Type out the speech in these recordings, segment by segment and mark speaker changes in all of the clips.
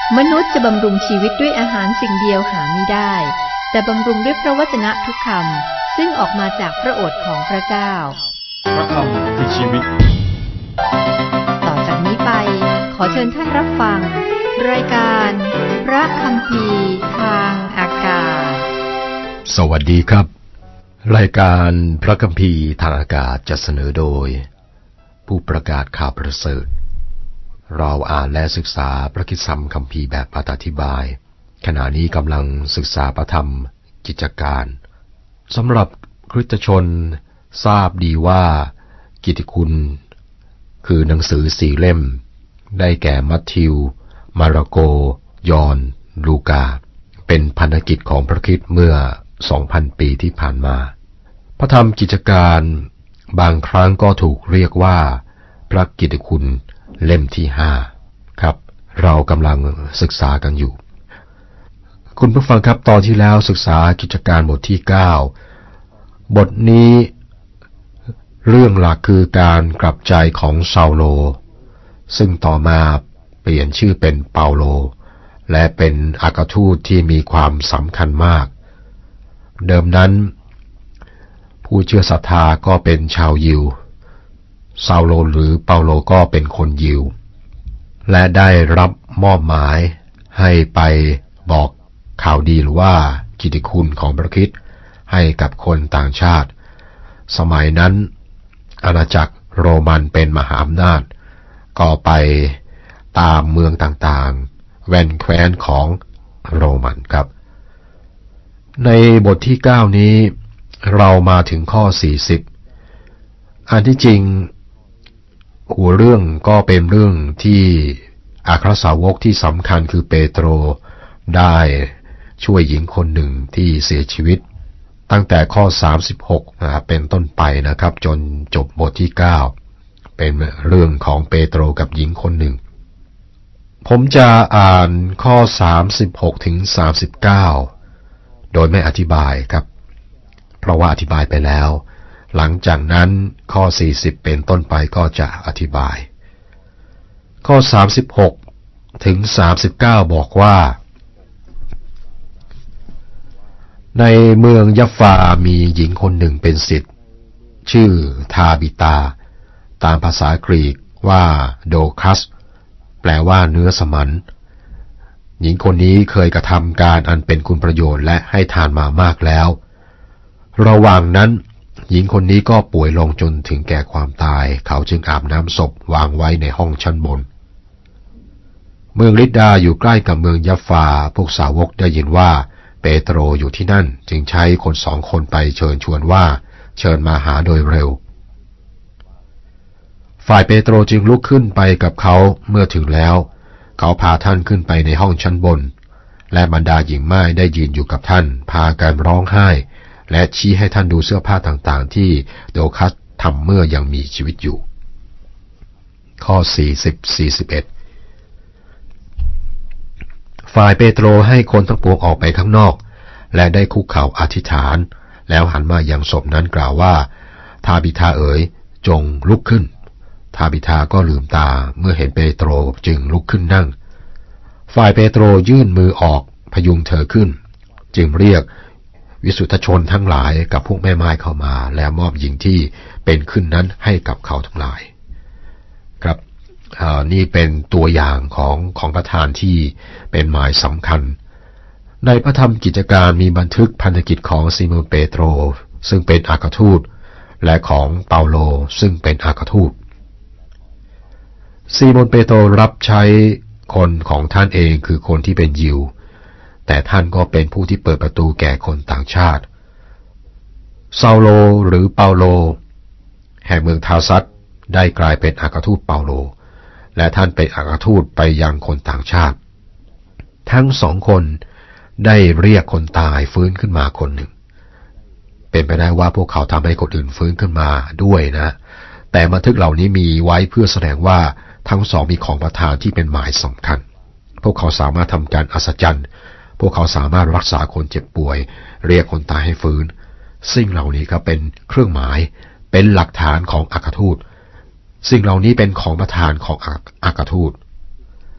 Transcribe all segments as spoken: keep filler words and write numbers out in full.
Speaker 1: มนุษย์จะบำรุงชีวิตด้วยอาหารสิ่งเดียวหาไม่ได้แต่บำรุงด้วยพระวจนะทุกคำซึ่งออกมาจากพระโอษฐ์ของพระเจ้า
Speaker 2: พระคำคือชีวิต
Speaker 1: ต่อจากนี้ไปขอเชิญท่านรับฟังรายการพระคัมภีร์ทางอากาศ
Speaker 3: สวัสดีครับรายการพระคัมภีร์ทางอากาศจะเสนอโดยผู้ประกาศข่าวประเสริฐเราอ่านและศึกษาพระคิดซัมคัมภีร์แบบอธิบายขณะนี้กำลังศึกษาพระธรรมกิจการสำหรับคริสตชนทราบดีว่ากิตติคุณคือหนังสือสี่เล่มได้แก่มัทธิวมาระโกยอห์นลูกาเป็นพันธกิจของพระคริสต์เมื่อ สองพัน ปีที่ผ่านมาพระธรรมกิจการบางครั้งก็ถูกเรียกว่าพระกิตติคุณเล่มที่ห้าครับเรากำลังศึกษากันอยู่คุณผู้ฟังครับตอนที่แล้วศึกษากิจการบทที่เก้าบทนี้เรื่องหลักคือการกลับใจของซาโลซึ่งต่อมาเปลี่ยนชื่อเป็นเปาโลและเป็นอัครทูตที่มีความสำคัญมากเดิมนั้นผู้เชื่อศรัทธาก็เป็นชาวยิวซาโลหรือเปาโลก็เป็นคนยิวและได้รับมอบหมายให้ไปบอกข่าวดีหรือว่ากิตติคุณของพระคริสต์ให้กับคนต่างชาติสมัยนั้นอาณาจักรโรมันเป็นมหาอำนาจก็ไปตามเมืองต่างๆแว่นแคว้นของโรมันครับในบทที่เก้านี้เรามาถึงข้อสี่สิบอันที่จริงหัวเรื่องก็เป็นเรื่องที่อัครสาวกที่สำคัญคือเปโตรได้ช่วยหญิงคนหนึ่งที่เสียชีวิตตั้งแต่ข้อสามสิบหกนะเป็นต้นไปนะครับจนจบบทที่เก้าเป็นเรื่องของเปโตรกับหญิงคนหนึ่งผมจะอ่านข้อสามสิบหกถึงสามสิบเก้าโดยไม่อธิบายครับเพราะว่าอธิบายไปแล้วหลังจากนั้นข้อสี่สิบเป็นต้นไปก็จะอธิบายข้อสามสิบหกถึงสามสิบเก้าบอกว่าในเมืองยัฟฟามีหญิงคนหนึ่งเป็นศิษย์ชื่อทาบิตาตามภาษากรีกว่าโดคัสแปลว่าเนื้อสมันหญิงคนนี้เคยกระทำการอันเป็นคุณประโยชน์และให้ทานมามากแล้วระหว่างนั้นหญิงคนนี้ก็ป่วยลงจนถึงแก่ความตายเขาจึงอาบน้ำศพวางไว้ในห้องชั้นบนเมืองลิดดาอยู่ใกล้กับเมืองยัฟฟาพวกสาวกได้ยินว่าเปโตรอยู่ที่นั่นจึงใช้คนสองคนไปเชิญชวนว่าเชิญมาหาโดยเร็วฝ่ายเปโตรจึงลุกขึ้นไปกับเขาเมื่อถึงแล้วเขาพาท่านขึ้นไปในห้องชั้นบนและบรรดาหญิงม่ายได้ยืนอยู่กับท่านพากันร้องไห้และชี้ให้ท่านดูเสื้อผ้าต่างๆที่โดคัสทำเมื่อยังมีชีวิตอยู่ข้อสี่สิบ สี่สิบเอ็ดฝ่ายเปโตรให้คนทั้งปวงออกไปข้างนอกและได้คุกเข่าอธิษฐานแล้วหันมายังศพนั้นกล่าวว่าทาบิธาเอ๋ยจงลุกขึ้นทาบิธาก็ลืมตาเมื่อเห็นเปโตรจึงลุกขึ้นนั่งฝ่ายเปโตรยื่นมือออกพยุงเธอขึ้นจึงเรียกวิสุทธชนทั้งหลายกับพวกแม่ไม้เข้ามาแล้วมอบหญิงที่เป็นขึ้นนั้นให้กับเขาทั้งหลายครับนี่เป็นตัวอย่างของของประธานที่เป็นหมายสำคัญในพระธรรมกิจการมีบันทึกพันธกิจของซีโมนเปโตรซึ่งเป็นอัครทูตและของเปาโลซึ่งเป็นอัครทูตซีโมนเปโตรรับใช้คนของท่านเองคือคนที่เป็นยิวแต่ท่านก็เป็นผู้ที่เปิดประตูแก่คนต่างชาติซาโลหรือเปาโลแห่งเมืองทาซัสได้กลายเป็นอัครทูตเปาโลและท่านเป็นอัครทูตไปยังคนต่างชาติทั้งสองคนได้เรียกคนตายฟื้นขึ้นมาคนหนึ่งเป็นไปได้ว่าพวกเขาทำให้คนอื่นฟื้นขึ้นมาด้วยนะแต่บันทึกเหล่านี้มีไว้เพื่อแสดงว่าทั้งสองมีของประทานที่เป็นหมายสำคัญพวกเขาสามารถทำการอัศจรรย์พวกเขาสามารถรักษาคนเจ็บป่วยเรียกคนตายให้ฟื้นสิ่งเหล่านี้ก็เป็นเครื่องหมายเป็นหลักฐานของอัครทูตสิ่งเหล่านี้เป็นของประทานของอัครทูต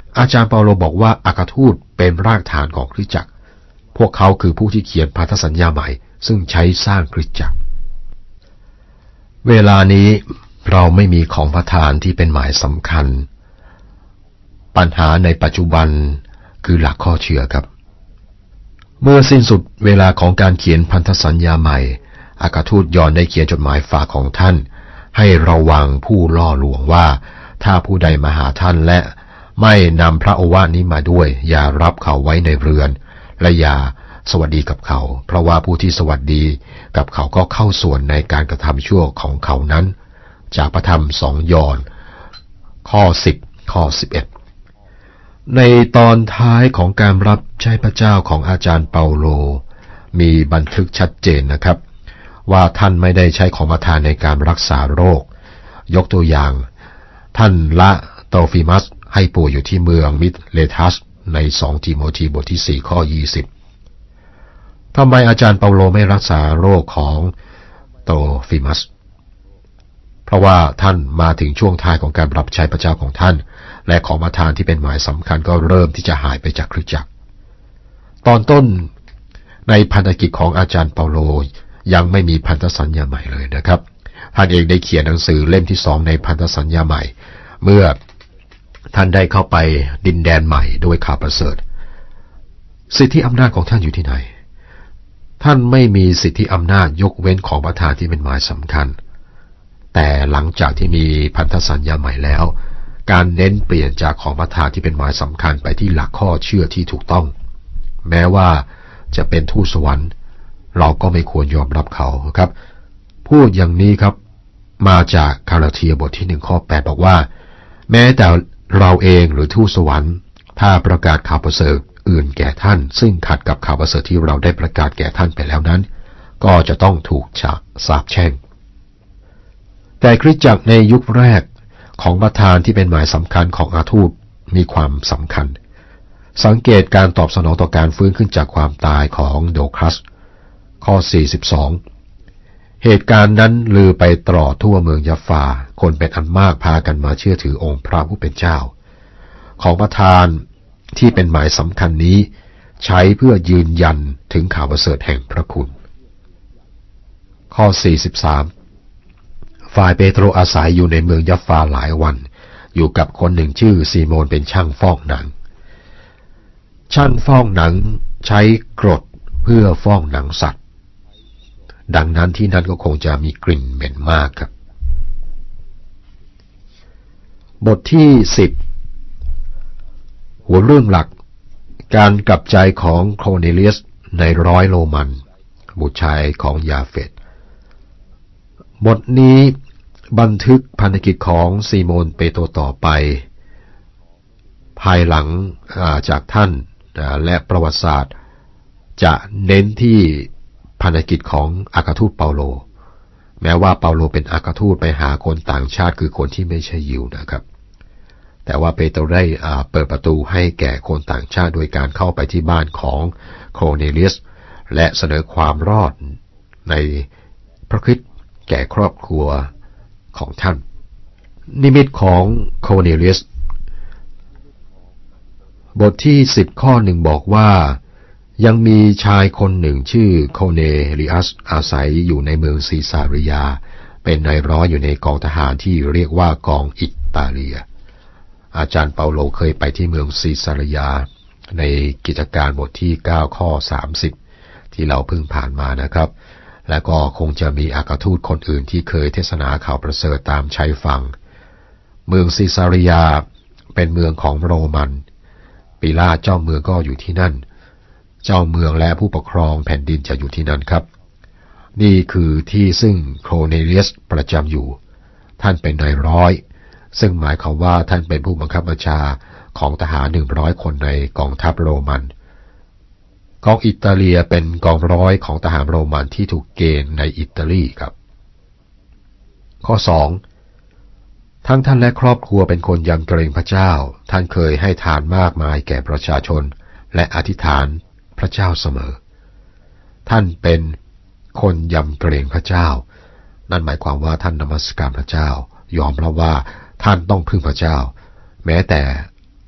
Speaker 3: อาจารย์เปาโลบอกว่าอัครทูตเป็นรากฐานของคริสตจักรพวกเขาคือผู้ที่เขียนพันธสัญญาใหม่ซึ่งใช้สร้างคริสตจักรเวลานี้เราไม่มีของประทานที่เป็นหมายสำคัญปัญหาในปัจจุบันคือหลักข้อเชื่อครับเมื่อสิ้นสุดเวลาของการเขียนพันธสัญญาใหม่อัครทูตยอห์นได้เขียนจดหมายฝากของท่านให้ระวังผู้ล่อลวงว่าถ้าผู้ใดมาหาท่านและไม่นำพระโอวาทนี้มาด้วยอย่ารับเขาไว้ในเรือนและอย่าสวัสดีกับเขาเพราะว่าผู้ที่สวัสดีกับเขาก็เข้าส่วนในการกระทำชั่วของเขานั้นจากพระธรรมสองยอห์นข้อสิบข้อสิบเอ็ดในตอนท้ายของการรับใช้พระเจ้าของอาจารย์เปาโลมีบันทึกชัดเจนนะครับว่าท่านไม่ได้ใช้ของประทานในการรักษาโรคยกตัวอย่างท่านละโตฟิมัสให้ป่วยอยู่ที่เมืองมิทเลทัสในสองทิโมธีบทที่สี่ข้อยี่สิบทำไมอาจารย์เปาโลไม่รักษาโรคของโตฟิมัสเพราะว่าท่านมาถึงช่วงท้ายของการรับใช้พระเจ้าของท่านและของประทานที่เป็นหมายสำคัญก็เริ่มที่จะหายไปจากคริสตจักรตอนต้นในพันธกิจของอาจารย์เปาโลยังไม่มีพันธสัญญาใหม่เลยนะครับท่านเองได้เขียนหนังสือเล่มที่สองในพันธสัญญาใหม่เมื่อท่านได้เข้าไปดินแดนใหม่ด้วยข่าวประเสริฐสิทธิอำนาจของท่านอยู่ที่ไหนท่านไม่มีสิทธิอำนาจยกเว้นของประทานที่เป็นหมายสำคัญแต่หลังจากที่มีพันธสัญญาใหม่แล้วการเน้นเปลี่ยนจากของประทานที่เป็นหมายสำคัญไปที่หลักข้อเชื่อที่ถูกต้องแม้ว่าจะเป็นทูตสวรรค์เราก็ไม่ควรยอมรับเขาครับพูดอย่างนี้ครับมาจากกาลาเทียบทที่หนึ่งข้อแปดบอกว่าแม้แต่เราเองหรือทูตสวรรค์ถ้าประกาศข่าวประเสริฐอื่นแก่ท่านซึ่งขัดกับข่าวประเสริฐที่เราได้ประกาศแก่ท่านไปแล้วนั้นก็จะต้องถูกสาปแช่งแต่คริสตจักรในยุคแรกของประธานที่เป็นหมายสำคัญของอาทูตมีความสำคัญสังเกตการตอบสนองต่อการฟื้นขึ้นจากความตายของโดคัสข้อสี่สิบสองเหตุการณ์นั้นลือไปตลอดทั่วเมืองยัฟฟาคนเป็นอันมากพากันมาเชื่อถือองค์พระผู้เป็นเจ้าของประธานที่เป็นหมายสำคัญนี้ใช้เพื่อยืนยันถึงข่าวประเสริฐแห่งพระคุณข้อสี่สิบสามฝ่ายเปโตรอาศัยอยู่ในเมืองยัฟฟาหลายวันอยู่กับคนหนึ่งชื่อซีโมนเป็นช่างฟอกหนังช่างฟอกหนังใช้กรดเพื่อฟอกหนังสัตว์ดังนั้นที่นั่นก็คงจะมีกลิ่นเหม็นมากครับบทที่สิบหัวเรื่องหลักการกลับใจของโคร์เนเลียสในร้อยโรมันบุตรชายของยาเฟตบทนี้บันทึกพันธกิจของซีโมนเปโตรต่อไปภายหลังจากท่านและประวัติศาสตร์จะเน้นที่พันธกิจของอัครทูตเปาโลแม้ว่าเปาโลเป็นอัครทูตไปหาคนต่างชาติคือคนที่ไม่ใช่ยิวนะครับแต่ว่าเปโตรได้เปิดประตูให้แก่คนต่างชาติโดยการเข้าไปที่บ้านของโคร์เนเลียสและเสนอความรอดในพระคริสต์แก่ครอบครัวของท่านนิมิตของโคร์เนเลียสบทที่สิบข้อหนึ่งบอกว่ายังมีชายคนหนึ่งชื่อโคเนลิอัสอาศัยอยู่ในเมืองซีซาริยาเป็นนายร้อยอยู่ในกองทหารที่เรียกว่ากองอิตาเลียอาจารย์เปาโลเคยไปที่เมืองซีซาริยาในกิจการบทที่เก้าข้อสามสิบที่เราเพิ่งผ่านมานะครับและก็คงจะมีอัครทูตคนอื่นที่เคยเทศนาข่าวประเสริฐตามชายฝั่งเมืองซีซาริยาเป็นเมืองของโรมันปิลาตเจ้าเมืองก็อยู่ที่นั่นเจ้าเมืองและผู้ปกครองแผ่นดินจะอยู่ที่นั่นครับนี่คือที่ซึ่งโคร์เนเลียสประจำอยู่ท่านเป็นนายร้อยซึ่งหมายความว่าท่านเป็นผู้บังคับบัญชาของทหารหนึ่งร้อยคนในกองทัพโรมันกองอิตาเลียเป็นกองร้อยของทหารโรมันที่ถูกเกณฑ์ในอิตาลีครับข้อสองทั้งท่านและครอบครัวเป็นคนยำเกรงพระเจ้าท่านเคยให้ทานมากมายแก่ประชาชนและอธิษฐานพระเจ้าเสมอท่านเป็นคนยำเกรงพระเจ้านั่นหมายความว่าท่านนมัสการพระเจ้ายอมรับว่าท่านต้องพึ่งพระเจ้าแม้แต่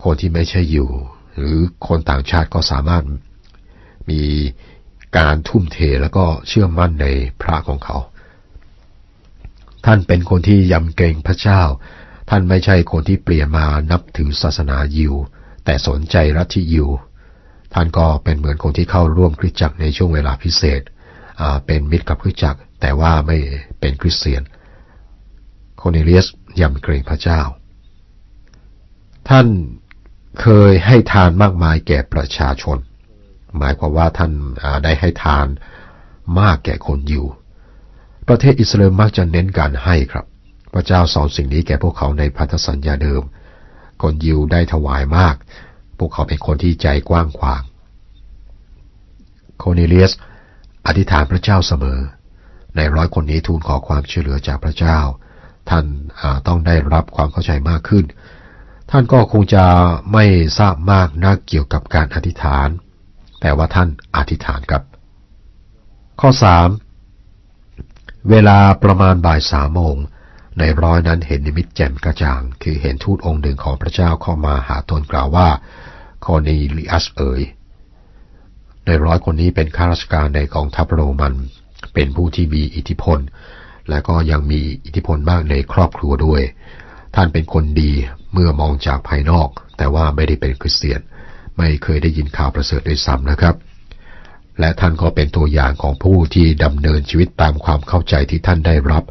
Speaker 3: คนที่ไม่ใช่ยิวหรือคนต่างชาติก็สามารถมีการทุ่มเทแล้วก็เชื่อมั่นในพระของเขาท่านเป็นคนที่ยำเกรงพระเจ้าท่านไม่ใช่คนที่เปลี่ยนมานับถือศาสนายิวแต่สนใจลัทธิยิวท่านก็เป็นเหมือนคนที่เข้าร่วมคริสตจักรในช่วงเวลาพิเศษเป็นมิตรกับคริสตจักรแต่ว่าไม่เป็นคริสเตียนโคเนเลียสยำเกรงพระเจ้าท่านเคยให้ทานมากมายแก่ประชาชนหมายความว่าท่านได้ให้ทานมากแก่คนยิวประเทศอิสราเอลมักจะเน้นการให้ครับพระเจ้าสอนสิ่งนี้แก่พวกเขาในพันธสัญญาเดิมคนยิวได้ถวายมากพวกเขาเป็นคนที่ใจกว้างขวางโคเนเลียสอธิษฐานพระเจ้าเสมอในร้อยคนนี้ทูลขอความช่วยเหลือจากพระเจ้าท่านต้องได้รับความเข้าใจมากขึ้นท่านก็คงจะไม่ทราบมากนักเกี่ยวกับการอธิษฐานแต่ว่าท่านอธิษฐานครับข้อสามเวลาประมาณบ่ายสามโมงในร้อยนั้นเห็นนิมิตแจ่มกระจ่างคือเห็นทูตองค์หนึ่งของพระเจ้าเข้ามาหาตนกล่าวว่าโคเนลิอัสเอ๋ยในร้อยคนนี้เป็นข้าราชการในกองทัพโรมันเป็นผู้ที่มีอิทธิพลและก็ยังมีอิทธิพลมากในครอบครัวด้วยท่านเป็นคนดีเมื่อมองจากภายนอกแต่ว่าไม่ได้เป็นคริสเตียนไม่เคยได้ยินข่าวประเสริฐด้วยซ้ำนะครับและท่านก็เป็นตัวอย่างของผู้ที่ดำเนินชีวิตตามความเข้าใจที่ท่านได้รับ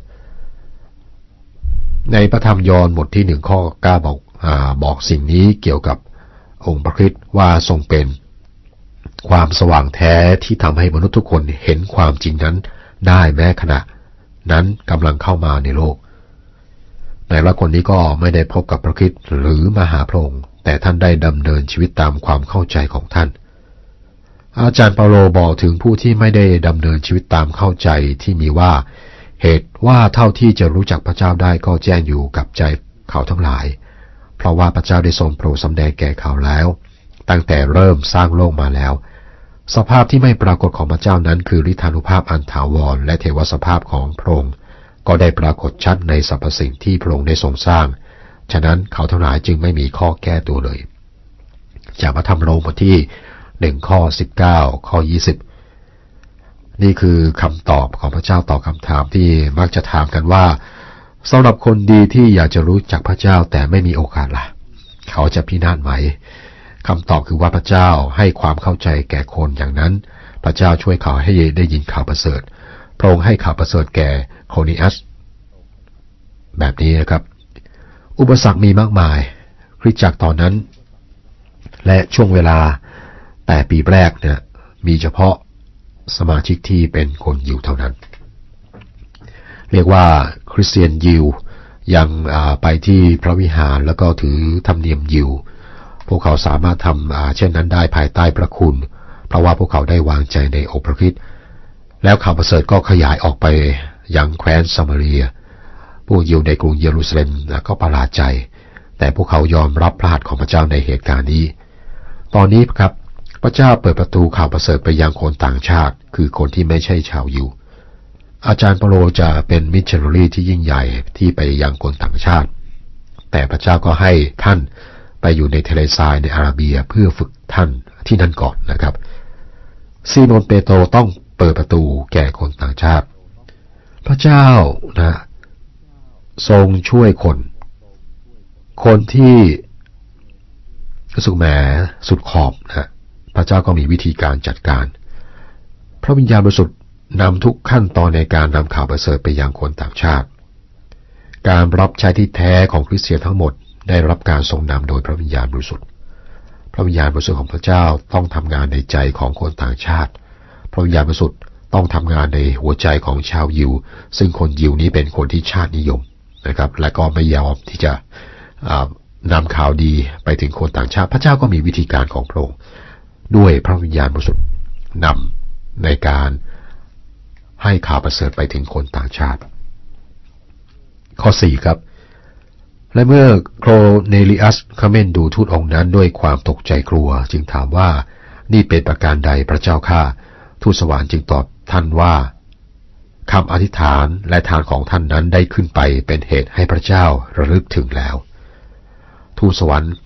Speaker 3: ในพระธรรมยอห์นบทที่หนึ่งข้อเก้าบอกอ่าบอกสิ่งนี้เกี่ยวกับองค์พระคริสต์ว่าทรงเป็นความสว่างแท้ที่ทำให้มนุษย์ทุกคนเห็นความจริงนั้นได้แม้ขณะนั้นกำลังเข้ามาในโลกในละคนนี้ก็ไม่ได้พบกับพระคริสต์หรือมาหาพระองค์แต่ท่านได้ดำเนินชีวิตตามความเข้าใจของท่านอาจารย์เปาโลบอกถึงผู้ที่ไม่ได้ดำเนินชีวิตตามเข้าใจที่มีว่าเหตุว่าเท่าที่จะรู้จักพระเจ้าได้ก็แจ้งอยู่กับใจเขาทั้งหลายเพราะว่าพระเจ้าได้ทรงโปรดสำแดงแก่เขาแล้วตั้งแต่เริ่มสร้างโลกมาแล้วสภาพที่ไม่ปรากฏของพระเจ้านั้นคือฤทธานุภาพอันถาวรและเทวสภาพของพระองค์ก็ได้ปรากฏชัดในสรรพสิ่งที่พระองค์ได้ทรงสร้างฉะนั้นเขาทั้งหลายจึงไม่มีข้อแก้ตัวเลยจากพระธรรมโรมบทที่หนึ่งข้อสิบเก้าข้อยี่สิบนี่คือคำตอบของพระเจ้าต่อคำถามที่มักจะถามกันว่าสำหรับคนดีที่อยากจะรู้จักพระเจ้าแต่ไม่มีโอกาสล่ะเขาจะพินาศไหมคำตอบคือว่าพระเจ้าให้ความเข้าใจแก่คนอย่างนั้นพระเจ้าช่วยเขาให้ได้ยินข่าวประเสริฐพระองค์ให้ข่าวประเสริฐแก่โคเนอัสแบบนี้นะครับอุปสรรคมีมากมายคริสตจักรตอนนั้นและช่วงเวลาแต่ปีแรกเนี่ยมีเฉพาะสมาชิกที่เป็นคนยิวเท่านั้นเรียกว่าคริสเตียนยิวยังไปที่พระวิหารแล้วก็ถือธรรมเนียมยิวพวกเขาสามารถทำเช่นนั้นได้ภายใต้พระคุณเพราะว่าพวกเขาได้วางใจในองค์พระคริสต์แล้วข่าวประเสริฐก็ขยายออกไปยังแคว้นซามาเรียผู้ยิวในกรุงเยรูซาเล็มก็ประหลาดใจแต่พวกเขายอมรับพระหัตถ์ของพระเจ้าในเหตุการณ์นี้ตอนนี้ครับพระเจ้าเปิดประตูข่าวประเสริฐไปยังคนต่างชาติคือคนที่ไม่ใช่ชาวยิวอาจารย์เปาโลจะเป็นมิชชันนารีที่ยิ่งใหญ่ที่ไปยังคนต่างชาติแต่พระเจ้าก็ให้ท่านไปอยู่ในทะเลทรายในอาราเบียเพื่อฝึกท่านที่นั่นก่อนนะครับซีโมนเปโตรต้องเปิดประตูแก่คนต่างชาติพระเจ้านะทรงช่วยคนคนที่สุดแหมสุดขอบนะพระเจ้าก็มีวิธีการจัดการพระวิญญาณบริสุทธิ์นำทุกขั้นตอนในการนำข่าวประเสริฐไปยังคนต่างชาติการรับใช้ที่แท้ของคริสเตียนทั้งหมดได้รับการทรงนำโดยพระวิญญาณบริสุทธิ์พระวิญญาณบริสุทธิ์ของพระเจ้าต้องทำงานในใจของคนต่างชาติพระวิญญาณบริสุทธิ์ต้องทำงานในหัวใจของชาวยิวซึ่งคนยิวนี้เป็นคนที่ชาตินิยมนะครับและก็ไม่ยอมที่จะนำข่าวดีไปถึงคนต่างชาติพระเจ้าก็มีวิธีการของพระองค์ด้วยพระวิญญาณบริสุทธิ์นำในการให้ข่าวประเสริฐไปถึงคนต่างชาติข้อสี่ครับและเมื่อโคเนลิอัสคเมนดูทูตองค์นั้นด้วยความตกใจกลัวจึงถามว่านี่เป็นประการใดพระเจ้าข้าทูตสวรรค์จึงตอบท่านว่าคำอธิษฐานและทานของท่านนั้นได้ขึ้นไปเป็นเหตุให้พระเจ้าระลึกถึงแล้วทูตสวรรค์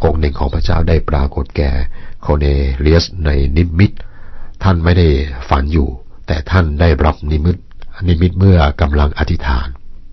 Speaker 3: องค์หนึ่งของพระเจ้าได้ปรากฏแก่โคเนเลียสในนิมิตท่านไม่ได้ฝันอยู่แต่ท่านได้รับนิมิตนิมิตเมื่อกำลังอธิษฐาน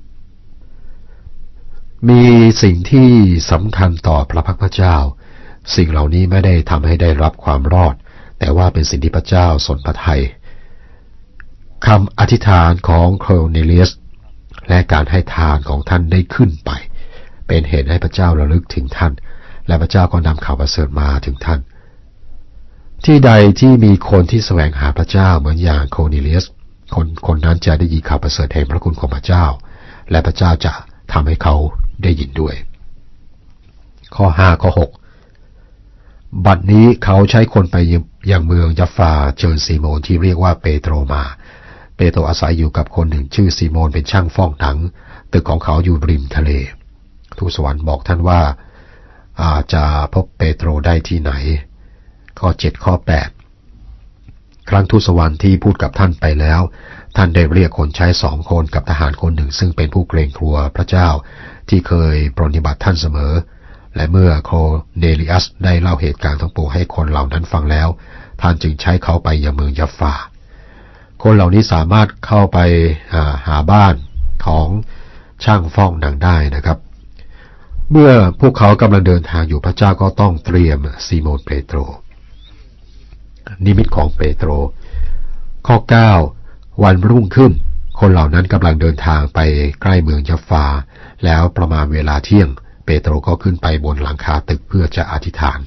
Speaker 3: มีสิ่งที่สำคัญต่อพระพักพระเจ้าสิ่งเหล่านี้ไม่ได้ทำให้ได้รับความรอดแต่ว่าเป็นสิ่งที่พระเจ้าทรงพระทัยคำอธิษฐานของโคเนเลียสและการให้ทานของท่านได้ขึ้นไปเป็นเหตุให้พระเจ้าระลึกถึงท่านและพระเจ้าก็นำข่าวประเสริฐมาถึงท่านที่ใดที่มีคนที่แสวงหาพระเจ้าเหมือนอย่างโคเนเลียสคนคนนั้นจะได้ยินข่าวประเสริฐแห่งพระคุณของพระเจ้าและพระเจ้าจะทำให้เขาได้ยินด้วยข้อห้าข้อหกบัดนี้เขาใช้คนไปยังเมืองยัฟฟาเชิญซีโมนที่เรียกว่าเปโตรมาเปโตรอาศัยอยู่กับคนหนึ่งชื่อซีโมนเป็นช่างฟอกหนังตึกของเขาอยู่ริมทะเลทูตสวรรค์บอกท่านว่าอาจจะพบเปโตรได้ที่ไหนข้อเจ็ดข้อแปดครั้งทูตสวรรค์ที่พูดกับท่านไปแล้วท่านได้เรียกคนใช้สองคนกับทหารคนหนึ่งซึ่งเป็นผู้เกรงกลัวพระเจ้าที่เคยปรนนิบัติท่านเสมอและเมื่อโคเนลิอัสได้เล่าเหตุการณ์ทั้งปวงให้คนเหล่านั้นฟังแล้วท่านจึงใช้เขาไปยังเมืองยัฟฟาคนเหล่านี้สามารถเข้าไปหาบ้านของช่างฟอกหนังได้นะครับเมื่อพวกเขากำลังเดินทางอยู่พระเจ้าก็ต้องเตรียมซีโมนเปโตรนิมิตของเปโตรข้อเก้าวันรุ่งขึ้นคนเหล่านั้นกำลังเดินทางไปใกล้เมืองยัฟฟาแล้วประมาณเวลาเที่ยงเปโตรก็ขึ้นไปบนหลังคาตึกเพื่อจะอธิษฐาน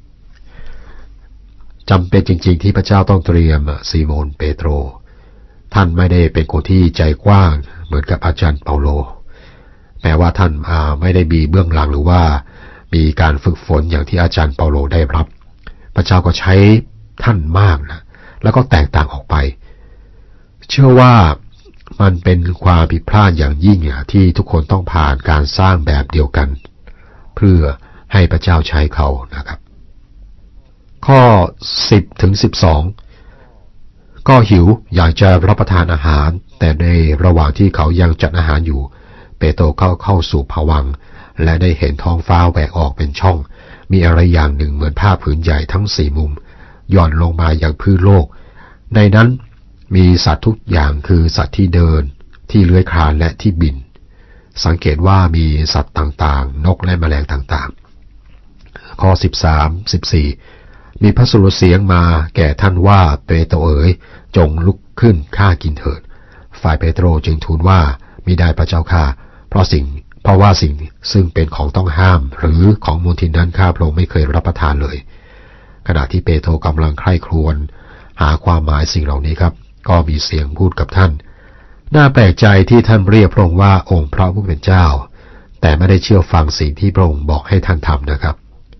Speaker 3: จำเป็นจริงๆที่พระเจ้าต้องเตรียมซีโมนเปโตรท่านไม่ได้เป็นคนที่ใจกว้างเหมือนกับอาจารย์เปาโลแม้ว่าท่านไม่ได้มีเบื้องหลังหรือว่ามีการฝึกฝนอย่างที่อาจารย์เปาโลได้รับพระเจ้าก็ใช้ท่านมากนะแล้วก็แตกต่างออกไปเชื่อว่ามันเป็นความผิดพลาดอย่างยิ่งที่ทุกคนต้องผ่านการสร้างแบบเดียวกันเพื่อให้พระเจ้าใช้เขานะครับข้อสิบถึงสิบสองก็หิวอยากจะรับประทานอาหารแต่ในระหว่างที่เขายังจัดอาหารอยู่เปโตรเข้าเข้าสู่ภวังค์และได้เห็นท้องฟ้าแหวกออกเป็นช่องมีอะไรอย่างหนึ่งเหมือนผ้าผืนใหญ่ทั้งสี่มุมหย่อนลงมาอย่างพื้นโลกในนั้นมีสัตว์ทุกอย่างคือสัตว์ที่เดินที่เลื้อยคลานและที่บินสังเกตว่ามีสัตว์ต่างๆนกและแมลงต่างๆข้อสิบสาม สิบสี่มีพระสุรเสียงมาแก่ท่านว่าเปโตรเอ๋ยจงลุกขึ้นฆ่ากินเถิดฝ่ายเปโตรจึงทูลว่ามิได้พระเจ้าข้าเพราะสิ่งเพราะว่าสิ่งซึ่งเป็นของต้องห้ามหรือของมลทินนั้นข้าพระองค์ไม่เคยรับประทานเลยขณะที่เปโตรกำลังใคร่ครวญหาความหมายสิ่งเหล่านี้ครับก็มีเสียงพูดกับท่านน่าแปลกใจที่ท่านเรียกพระองค์ว่าองค์พระผู้เป็นเจ้าแต่ไม่ได้เชื่อฟังสิ่งที่พระองค์บอกให้ท่านทำนะครับ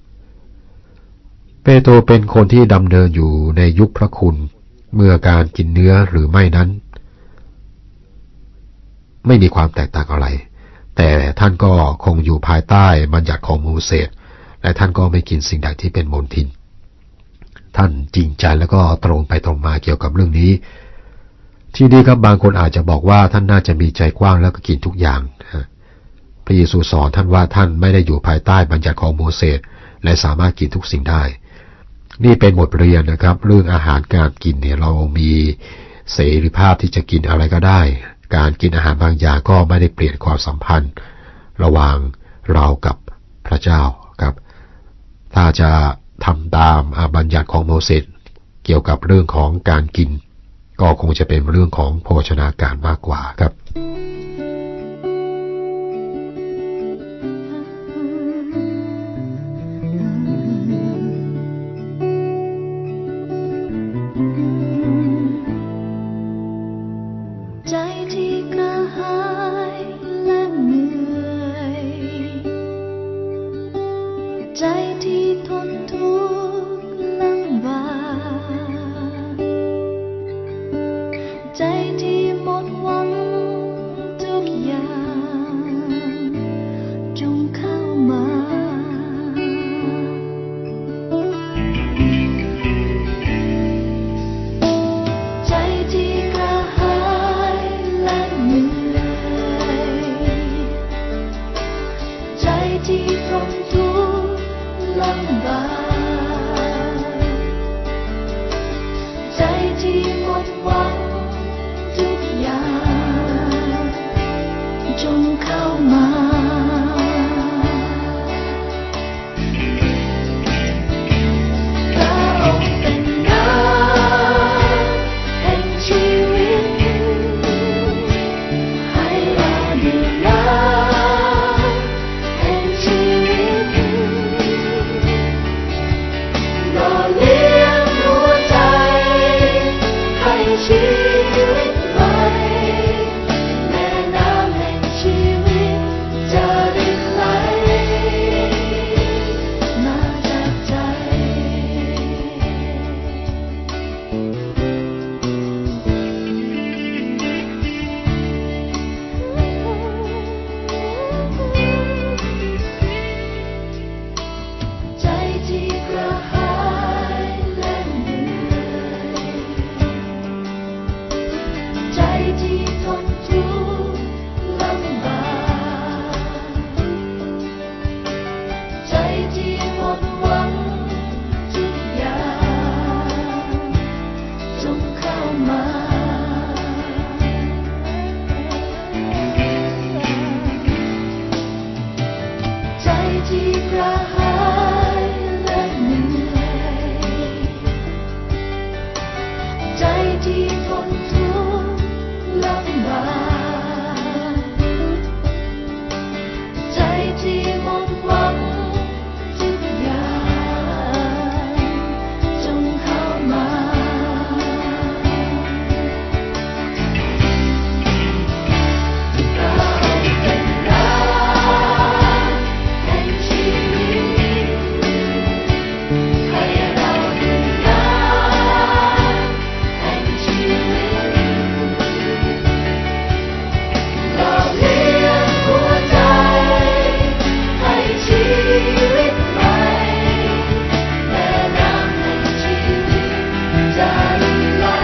Speaker 3: เปโตรเป็นคนที่ดำเนินอยู่ในยุคพระคุณเมื่อการกินเนื้อหรือไม่นั้นไม่มีความแตกต่างอะไรแต่ท่านก็คงอยู่ภายใต้บัญญัติของโมเสสและท่านก็ไม่กินสิ่งใดที่เป็นมลทินท่านจริงใจแล้วก็ตรงไปตรงมาเกี่ยวกับเรื่องนี้ที่นี้ครับบางคนอาจจะบอกว่าท่านน่าจะมีใจกว้างแล้วก็กินทุกอย่างพระเยซูสอนท่านว่าท่านไม่ได้อยู่ภายใต้บัญญัติของโมเสสและสามารถกินทุกสิ่งได้นี่เป็นบทเรียนนะครับเรื่องอาหารการกินเนี่ยเรามีเสรีภาพที่จะกินอะไรก็ได้การกินอาหารบางอย่างก็ไม่ได้เปลี่ยนความสัมพันธ์ระหว่างเรากับพระเจ้าครับถ้าจะทำตามบัญญัติของโมเสสเกี่ยวกับเรื่องของการกินก็คงจะเป็นเรื่องของโภชนาการมากกว่าครับ
Speaker 4: ที่ทนทุกข์ลมหวังทุกอย่างจงเข้ามาใจที่กระหายและเหนื่อยใจที่ทนทุกข์ลำบากใจที่หมดหวังทุกอย่างจงเข้ามาเราเป็นร้านแห่งชีวิตให้เราเป็นร้านแห่งชีวิตหล่อเลี้ยงหัวใจให้ชีวิตใหม่แม่น้ำแห่งชีวิตจะไหล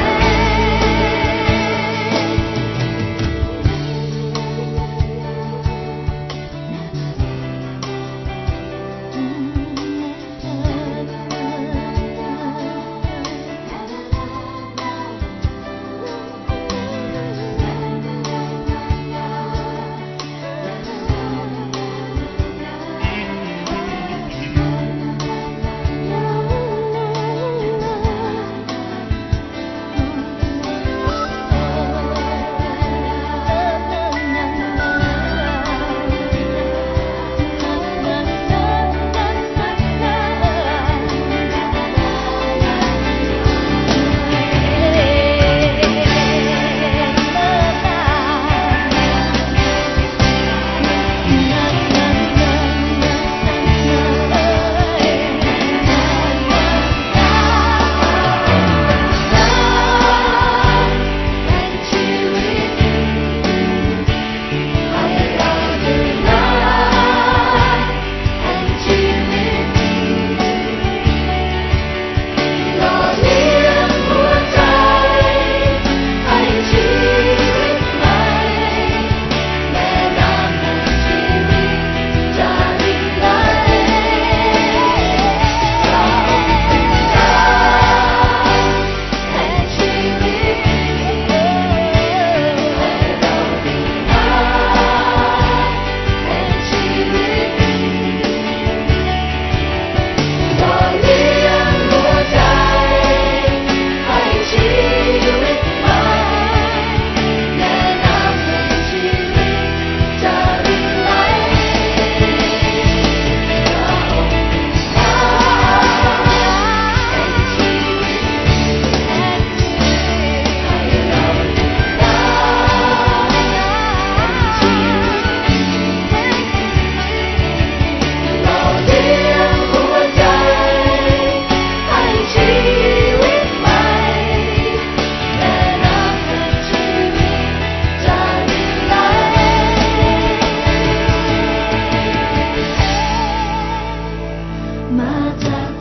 Speaker 4: มาจาก